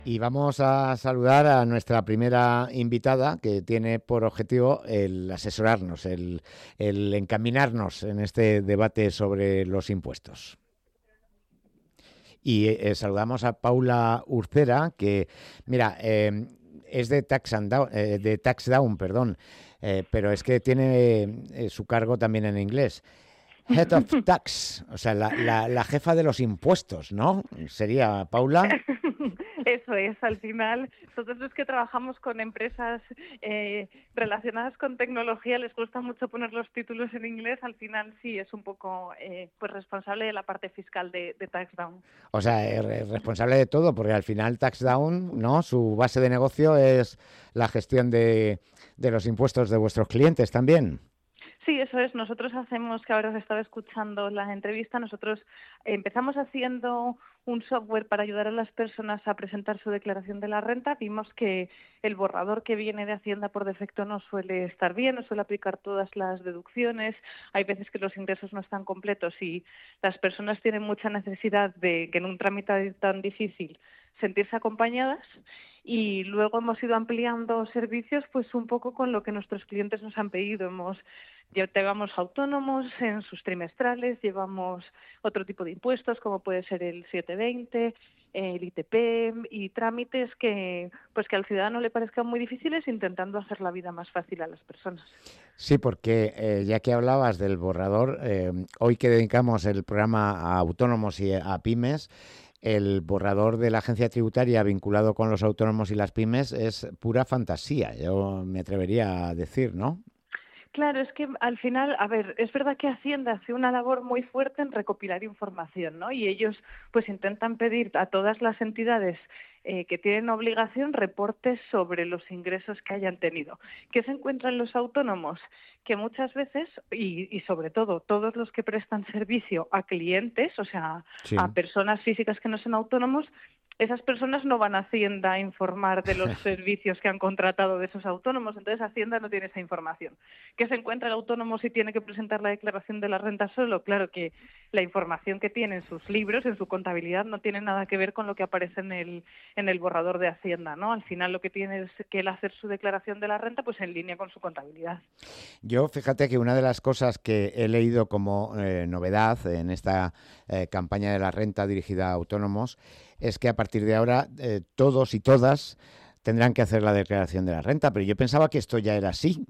Y vamos a saludar a nuestra primera invitada, que tiene por objetivo el asesorarnos, el encaminarnos en este debate sobre los impuestos. Y saludamos a Paula Urcera, que, mira, es de TaxDown, perdón, pero es que tiene su cargo también en inglés. Head of Tax, o sea, la jefa de los impuestos, ¿no? Sería Paula. Eso es, al final, todos los que trabajamos con empresas relacionadas con tecnología les gusta mucho poner los títulos en inglés, al final sí es un poco pues responsable de la parte fiscal de TaxDown. O sea, es responsable de todo, porque al final TaxDown, ¿no? Su base de negocio es la gestión de los impuestos de vuestros clientes también. Sí, eso es. Nosotros hacemos, que ahora os estaba escuchando la entrevista, nosotros empezamos haciendo un software para ayudar a las personas a presentar su declaración de la renta. Vimos que el borrador que viene de Hacienda por defecto no suele estar bien, no suele aplicar todas las deducciones. Hay veces que los ingresos no están completos y las personas tienen mucha necesidad de que en un trámite tan difícil sentirse acompañadas, y luego hemos ido ampliando servicios pues un poco con lo que nuestros clientes nos han pedido. Llevamos autónomos en sus trimestrales, llevamos otro tipo de impuestos como puede ser el 720, el ITP y trámites que al ciudadano le parezcan muy difíciles, intentando hacer la vida más fácil a las personas. Sí, porque ya que hablabas del borrador, hoy que dedicamos el programa a autónomos y a pymes, el borrador de la agencia tributaria vinculado con los autónomos y las pymes es pura fantasía, yo me atrevería a decir, ¿no? Claro, es que al final, a ver, es verdad que Hacienda hace una labor muy fuerte en recopilar información, ¿no? Y ellos pues intentan pedir a todas las entidades que tienen obligación reportes sobre los ingresos que hayan tenido. ¿Qué se encuentran los autónomos? Que muchas veces, y sobre todo todos los que prestan servicio a clientes, o sea, a Sí. personas físicas que no son autónomos, esas personas no van a Hacienda a informar de los servicios que han contratado de esos autónomos, entonces Hacienda no tiene esa información. ¿Qué se encuentra el autónomo si tiene que presentar la declaración de la renta solo? Claro que la información que tiene en sus libros, en su contabilidad, no tiene nada que ver con lo que aparece en el borrador de Hacienda, ¿no? Al final lo que tiene es que él hacer su declaración de la renta pues en línea con su contabilidad. Yo, fíjate que una de las cosas que he leído como novedad en esta campaña de la renta dirigida a autónomos es que a partir de ahora todos y todas tendrán que hacer la declaración de la renta, pero yo pensaba que esto ya era así.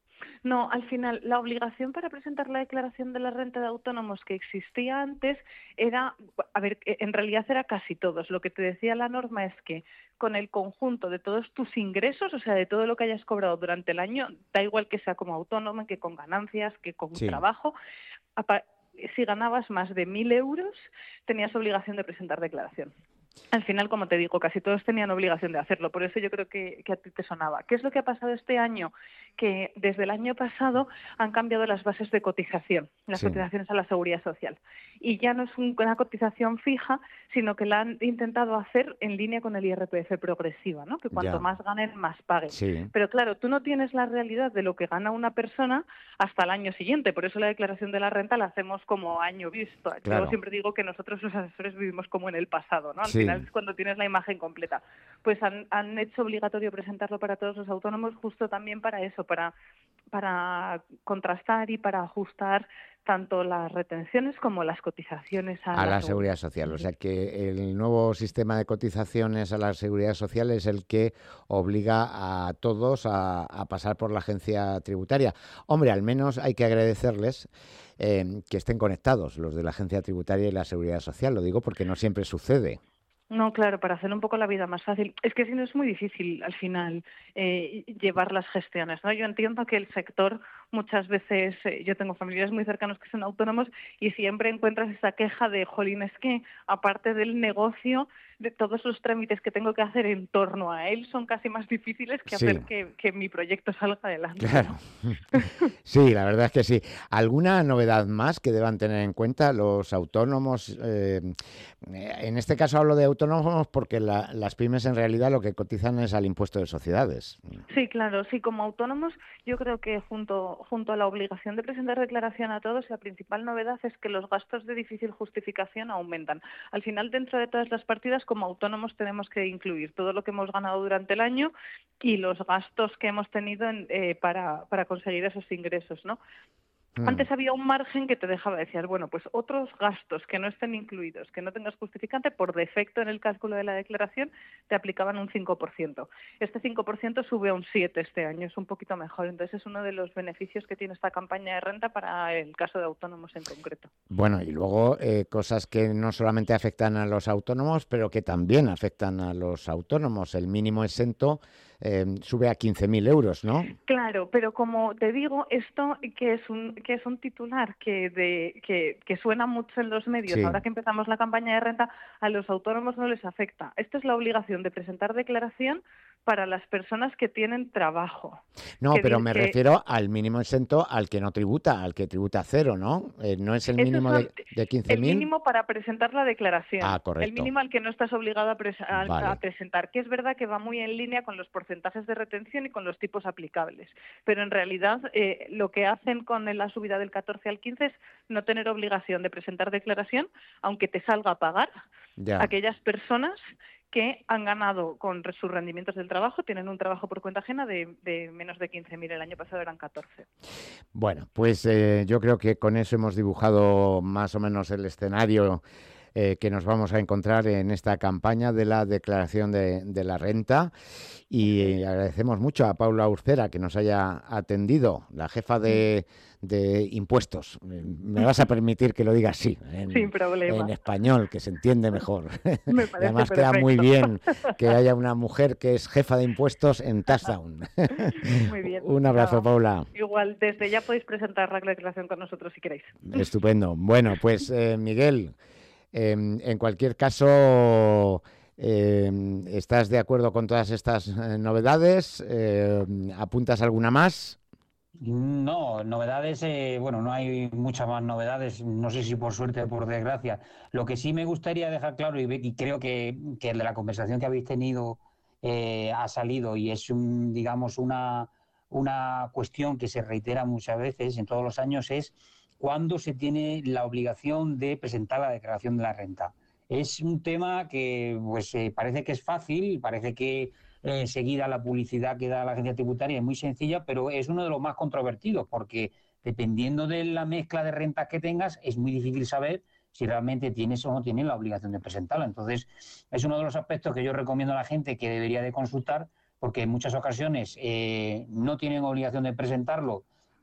No, al final, la obligación para presentar la declaración de la renta de autónomos que existía antes era, a ver, en realidad era casi todos. Lo que te decía la norma es que con el conjunto de todos tus ingresos, o sea, de todo lo que hayas cobrado durante el año, da igual que sea como autónomo, que con ganancias, que con Sí. trabajo, apa- si ganabas más de 1.000 euros, tenías obligación de presentar declaración. Al final, como te digo, casi todos tenían obligación de hacerlo, por eso yo creo que a ti te sonaba. ¿Qué es lo que ha pasado este año? Que desde el año pasado han cambiado las bases de cotización, las Sí, cotizaciones a la seguridad social. Y ya no es una cotización fija, sino que la han intentado hacer en línea con el IRPF progresiva, ¿no? Que cuanto ya, más ganen, más paguen. sí, Pero claro, tú no tienes la realidad de lo que gana una persona hasta el año siguiente, por eso la declaración de la renta la hacemos como año visto. Yo claro, siempre digo que nosotros los asesores vivimos como en el pasado, ¿no? Al final sí. es cuando tienes la imagen completa. Pues han hecho obligatorio presentarlo para todos los autónomos justo también para eso, para contrastar y para ajustar tanto las retenciones como las cotizaciones a A la la seguridad seguridad social. O social. sea que el nuevo sistema de cotizaciones a la seguridad social es el que obliga a todos a pasar por la agencia tributaria. Hombre, al menos hay que agradecerles que estén conectados los de la agencia tributaria y la seguridad social. Lo digo porque no siempre sucede. No, claro, para hacer un poco la vida más fácil. Es que si no es muy difícil al final llevar las gestiones, ¿no? Yo entiendo que el sector muchas veces, yo tengo familiares muy cercanos que son autónomos y siempre encuentras esa queja de, jolín, es que aparte del negocio, de todos los trámites que tengo que hacer en torno a él son casi más difíciles que Sí, hacer que mi proyecto salga adelante, claro. ¿no? Sí, la verdad es que sí. ¿Alguna novedad más que deban tener en cuenta los autónomos? En este caso hablo de autónomos porque las pymes en realidad lo que cotizan es al impuesto de sociedades. Sí, claro, sí, como autónomos, yo creo que junto a la obligación de presentar declaración a todos, la principal novedad es que los gastos de difícil justificación aumentan. Al final, dentro de todas las partidas, como autónomos tenemos que incluir todo lo que hemos ganado durante el año y los gastos que hemos tenido para conseguir esos ingresos, ¿no? Antes había un margen que te dejaba decir, bueno, pues otros gastos que no estén incluidos, que no tengas justificante, por defecto en el cálculo de la declaración te aplicaban un 5%. Este 5% sube a un 7% este año, es un poquito mejor. Entonces es uno de los beneficios que tiene esta campaña de renta para el caso de autónomos en concreto. Bueno, y luego cosas que no solamente afectan a los autónomos, pero que también afectan a los autónomos. El mínimo exento sube a 15.000 euros, ¿no? Claro, pero como te digo, esto que es un titular que suena mucho en los medios, Sí. ahora que empezamos la campaña de renta, a los autónomos no les afecta. Esto es la obligación de presentar declaración para las personas que tienen trabajo. No, pero me refiero al mínimo exento al que no tributa, al que tributa cero, ¿no? ¿No es el mínimo de el 15.000? mínimo para presentar la declaración. Ah, correcto. El mínimo al que no estás obligado a Vale. presentar, que es verdad que va muy en línea con los porcentajes de retención y con los tipos aplicables. Pero en realidad lo que hacen con la subida del 14 al 15 es no tener obligación de presentar declaración, aunque te salga a pagar Ya. aquellas personas que han ganado con sus rendimientos del trabajo, tienen un trabajo por cuenta ajena de menos de 15.000, el año pasado eran 14. Bueno, pues yo creo que con eso hemos dibujado más o menos el escenario que nos vamos a encontrar en esta campaña de la declaración de la renta, y agradecemos mucho a Paula Urcera que nos haya atendido, la jefa de impuestos. Me vas a permitir que lo diga así, Sin problema. en español, que se entiende mejor. Me parece y además perfecto. queda muy bien que haya una mujer que es jefa de impuestos en Touchdown. Muy bien. Un abrazo, Paula. Igual, desde ya podéis presentar la declaración con nosotros si queréis. Estupendo. Bueno, pues Miguel, en cualquier caso, ¿estás de acuerdo con todas estas novedades? ¿Apuntas alguna más? No, novedades, bueno, no hay muchas más novedades, no sé si por suerte o por desgracia. Lo que sí me gustaría dejar claro, y creo que de la conversación que habéis tenido ha salido, y es, digamos, una cuestión que se reitera muchas veces en todos los años, es cuándo se tiene la obligación de presentar la declaración de la renta. Es un tema que pues parece que es fácil, parece que enseguida la publicidad que da la agencia tributaria es muy sencilla, pero es uno de los más controvertidos porque dependiendo de la mezcla de rentas que tengas es muy difícil saber si realmente tienes o no tienes la obligación de presentarla. Entonces es uno de los aspectos que yo recomiendo a la gente que debería de consultar, porque en muchas ocasiones no tienen obligación de presentarlo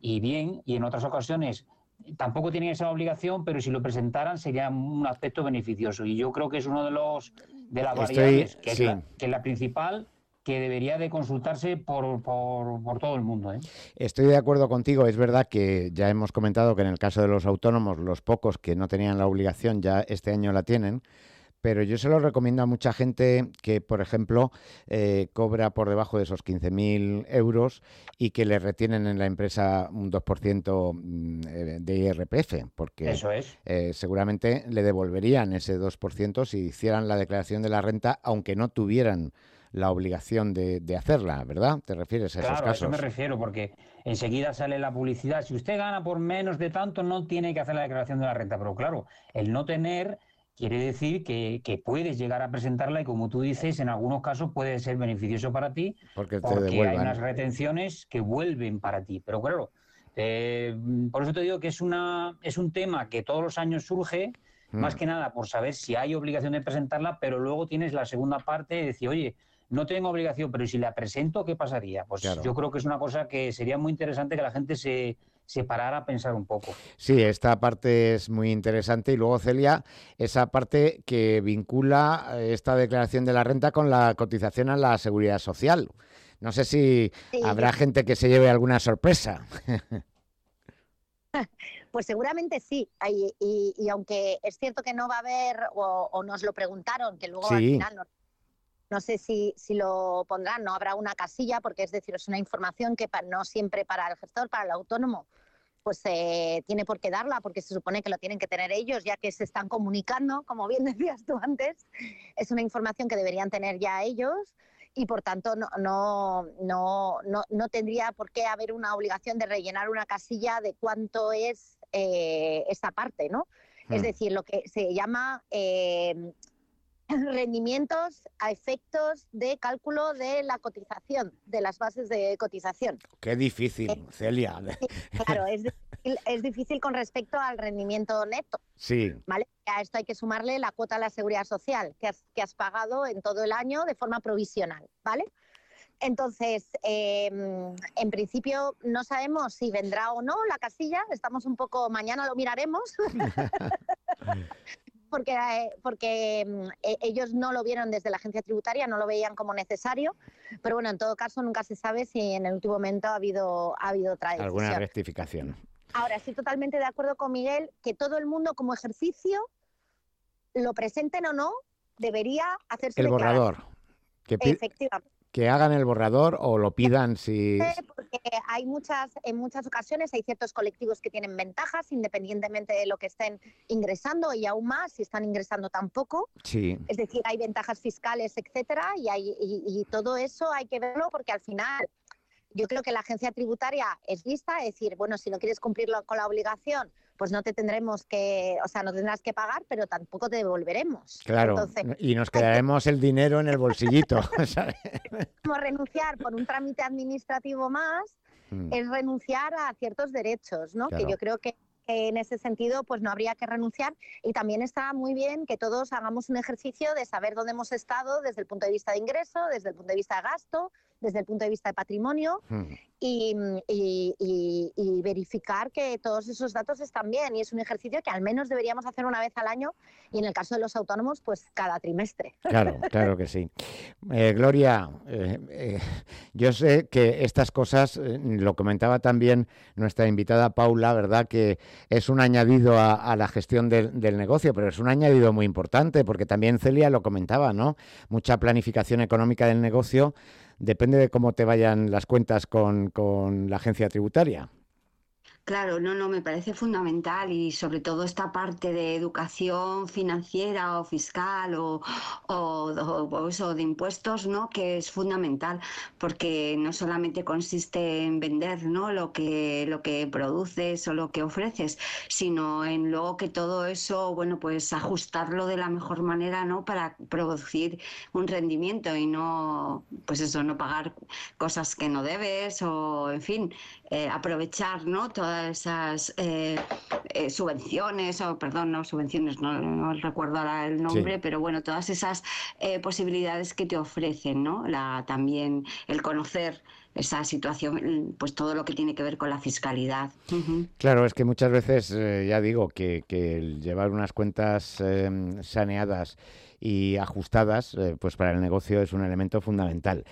y en otras ocasiones tampoco tienen esa obligación, pero si lo presentaran sería un aspecto beneficioso, y yo creo que es uno de las variables que es la principal, que debería de consultarse por todo el mundo, ¿eh? Estoy de acuerdo contigo. Es verdad que ya hemos comentado que en el caso de los autónomos, los pocos que no tenían la obligación ya este año la tienen, pero yo se lo recomiendo a mucha gente que, por ejemplo, cobra por debajo de esos 15.000 euros y que le retienen en la empresa un 2% de IRPF, porque eso es. Seguramente le devolverían ese 2% si hicieran la declaración de la renta, aunque no tuvieran la obligación de hacerla, ¿verdad? ¿Te refieres a esos Claro, casos? a eso me refiero, porque enseguida sale la publicidad. Si usted gana por menos de tanto, no tiene que hacer la declaración de la renta. Pero claro, el no tener quiere decir que puedes llegar a presentarla, y como tú dices, en algunos casos puede ser beneficioso para ti porque hay unas retenciones que vuelven para ti. Pero claro, por eso te digo que es un tema que todos los años surge, más que nada por saber si hay obligación de presentarla, pero luego tienes la segunda parte de decir, oye, no tengo obligación, pero si la presento, ¿qué pasaría? Pues claro, yo creo que es una cosa que sería muy interesante que la gente se parara a pensar un poco. Sí, esta parte es muy interesante. Y luego, Celia, esa parte que vincula esta declaración de la renta con la cotización a la Seguridad Social. No sé si habrá gente que se lleve alguna sorpresa. Pues seguramente sí, y aunque es cierto que no va a haber, o nos lo preguntaron, que luego al final no sé si lo pondrán, no habrá una casilla, porque es decir, es una información que no siempre para el gestor, para el autónomo, pues tiene por qué darla, porque se supone que lo tienen que tener ellos, ya que se están comunicando, como bien decías tú antes. Es una información que deberían tener ya ellos, y por tanto no tendría por qué haber una obligación de rellenar una casilla de cuánto es esta parte, ¿no? Es decir, lo que se llama rendimientos a efectos de cálculo de la cotización, de las bases de cotización. Qué difícil, Celia. Claro, es difícil con respecto al rendimiento neto. Sí. ¿Vale? A esto hay que sumarle la cuota de la seguridad social que has pagado en todo el año de forma provisional, ¿vale? Entonces, en principio no sabemos si vendrá o no la casilla, estamos un poco, mañana lo miraremos, porque ellos no lo vieron desde la agencia tributaria, no lo veían como necesario, pero bueno, en todo caso nunca se sabe si en el último momento ha habido otra decisión. Alguna rectificación. Ahora, estoy totalmente de acuerdo con Miguel que todo el mundo como ejercicio, lo presenten o no, debería hacerse el borrador. Efectivamente. Que hagan el borrador o lo pidan si... Porque en muchas ocasiones hay ciertos colectivos que tienen ventajas independientemente de lo que estén ingresando y aún más si están ingresando tan poco. Sí. Es decir, hay ventajas fiscales, etcétera, y todo eso hay que verlo porque al final yo creo que la agencia tributaria es lista, es decir, bueno, si no quieres cumplir con la obligación, pues no tendrás que pagar, pero tampoco te devolveremos. Claro, entonces, y nos quedaremos el dinero en el bolsillito, ¿sabes? Como renunciar por un trámite administrativo más, es renunciar a ciertos derechos, ¿no? Claro. Que yo creo que en ese sentido pues no habría que renunciar, y también está muy bien que todos hagamos un ejercicio de saber dónde hemos estado desde el punto de vista de ingreso, desde el punto de vista de gasto, desde el punto de vista de patrimonio y verificar que todos esos datos están bien, y es un ejercicio que al menos deberíamos hacer una vez al año y en el caso de los autónomos pues cada trimestre. Claro que sí. Gloria, yo sé que estas cosas, lo comentaba también nuestra invitada Paula, ¿verdad? Que es un añadido a la gestión del negocio, pero es un añadido muy importante porque también Celia lo comentaba, ¿no? Mucha planificación económica del negocio depende de cómo te vayan las cuentas con la agencia tributaria. Claro, no, me parece fundamental, y sobre todo esta parte de educación financiera o fiscal o eso de impuestos, ¿no? Que es fundamental, porque no solamente consiste en vender, ¿no? lo que produces o lo que ofreces, sino en luego que todo eso, bueno, pues ajustarlo de la mejor manera, ¿no? Para producir un rendimiento y no, pues eso, no pagar cosas que no debes o, en fin, aprovechar, ¿no? Todas esas subvenciones, no recuerdo ahora el nombre, sí. Pero bueno, todas esas posibilidades que te ofrecen, ¿no? También el conocer esa situación, pues todo lo que tiene que ver con la fiscalidad. Claro, es que muchas veces, ya digo, que el llevar unas cuentas saneadas y ajustadas, pues para el negocio es un elemento fundamental.